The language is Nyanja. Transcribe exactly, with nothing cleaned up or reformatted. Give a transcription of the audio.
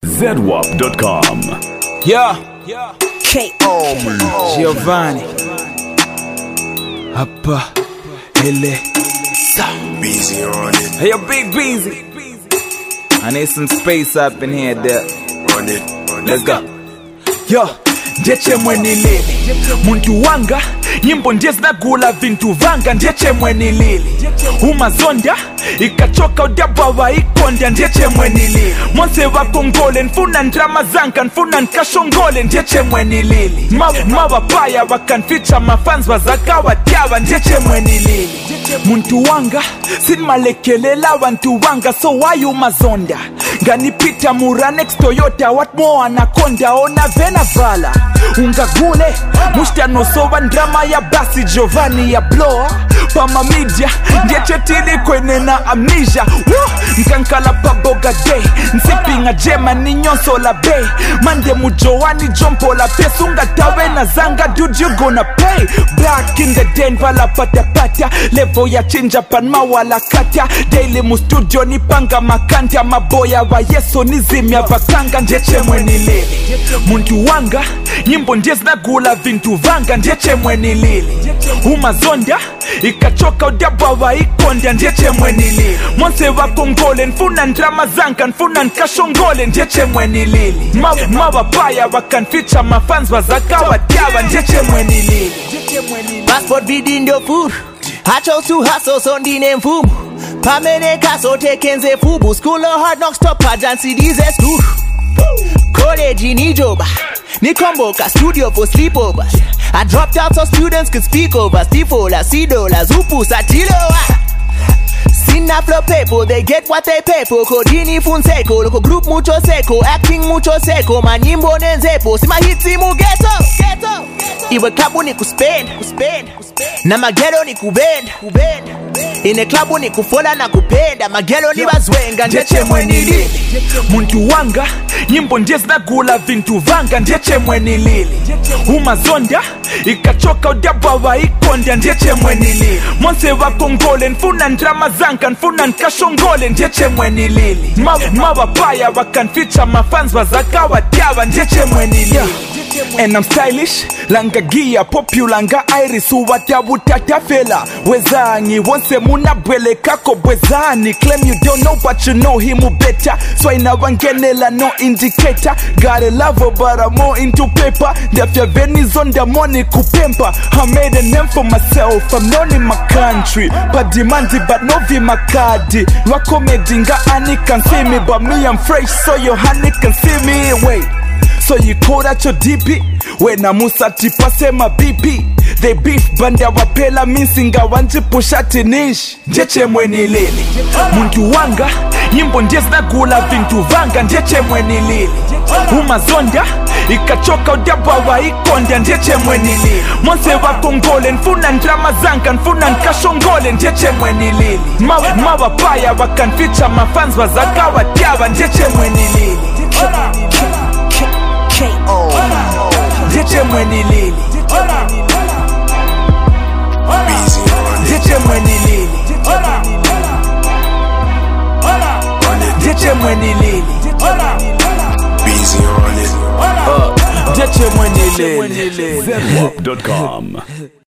Z W A P dot com. Yeah, K O Giovanni Appa Ele Busy on it, Hey, yo, Big Beezy. I need some space up in here, there. on it, on Let's it. go. Yo, ndiye mweni lili muntu wanga nyimbo ndiye zinagula vintu vanga ndiye mweni lili umazonda ikachoka udabwa wa ikonda ndiye mweni lili monse wakongole nfuna ndrama zanka nfuna nkashongole ndiye mweni lili mawapaya wakanficha mafans wazakawa tiawa ndiye mweni lili muntu wanga sinmalekelela wantu wanga so why umazonda nganipita mura next Toyota what more anakonda ona vena vala ungagule mushtanosova ndrama ya basi Giovanni ya bloa pama media ndiye chetili kwene na amnesia nkankala paboga day nsipinga jema ni nyonso la bay mande mujoani jompo la pesu ngatawe na zanga dude you gonna pay back in the day vala pata pata levo ya chinja panma wala kata daily mu studio ni panga makanta maboya wa yeso nizimya vakanga ndiye mweni lili muntu wanga nyimbo ndiye zinagula vintu vanga ndiye mweni lili umazonda ikachoka udabwa wa ikonda ndiye mweni lili monse wakongole nfuna ndrama zanka nfuna nkashongole ndiye mweni lili mawapaya wakanficha mafans wazakawa tiawa ndiye mweni lili Passport bidi ndio furu Hacho tu haso so ndine mfumu Pamene kaso tekenze fubu School of hard knocks top ajansi dize skuru College ni joba Nikomboka studio for sleepovers I dropped out so students could speak over Stifola, Sidola, Zupu, Satiloa Sina flow people, they get what they pay for Kodini Funseko, loco group mucho seco Acting mucho seco, manyimbo nenzepo Sima hitsi mu ghetto, ghetto Iwe klabu ni kuspend, kuspend Na magero ni kubend, kubend Ine klabu ni kufola na kupenda Magero ni bazwenga, ndiye mweni lili muntu wanga nyimbo ndiye zinagula vintu vanga ndiye mweni lili umazonda ikachoka udabwa wa ikonda ndiye mweni lili monse wakongole nfuna ndrama zanka nfuna nkashongole ndiye mweni lili mawapaya wakanficha mafans wazakawa tiawa ndiye mweni lili And I'm stylish, langa gia popular nga iris uwatawutata fela wezangi wonse muna bwele kako bwezani claim you don't know but you know him better so ina wangenela no indicator got a lover but I'm more into paper ndafya venizonda money kupempa I made a name for myself I'm known in my country but demandi but no vi makadi wakomedi nga ani can see me but me I'm fresh so your honey can see me wait so you call that your D P when I musati pase my B P they beef banda wapela minsinga wanji pushati nish ndiye mweni lili muntu wanga nyimbo ndiye zinagula vintu vanga ndiye mweni lili umazonda ikachoka udabwa wa ikonda ndiye mweni lili monse wakongole nfuna ndrama zanka nfuna nkashongole ndiye mweni lili mawapaya wakanficha mafans wazakawa tiawa ndiye mweni lili K O ndiye mweni lili Busy on it, ndiye mweni lili on it, ndiye mweni lili busy on it. ndiye mweni lili Z W A P dot com.